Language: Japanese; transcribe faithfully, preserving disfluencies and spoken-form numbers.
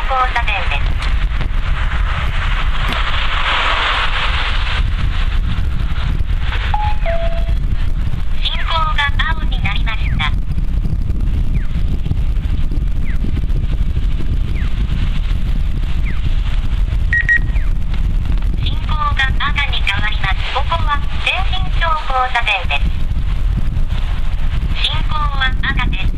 交差点です。信号が青になりました。信号が赤に変わります。ここは前進小交差点です。信号は赤です。